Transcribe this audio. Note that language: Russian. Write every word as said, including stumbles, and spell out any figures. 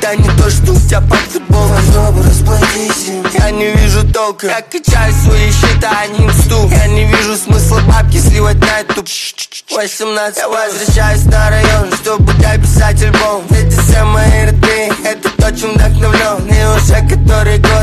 Я не то, что у тебя под футболкой. Попробуй расплатись. Я не вижу толка. Я качаю свои счета, а не инсту. Я не вижу смысла бабки сливать на эту восемнадцать. Я возвращаюсь на район, чтобы дописать альбом. Эти все мои родные, это то, чем вдохновлен. И уже который год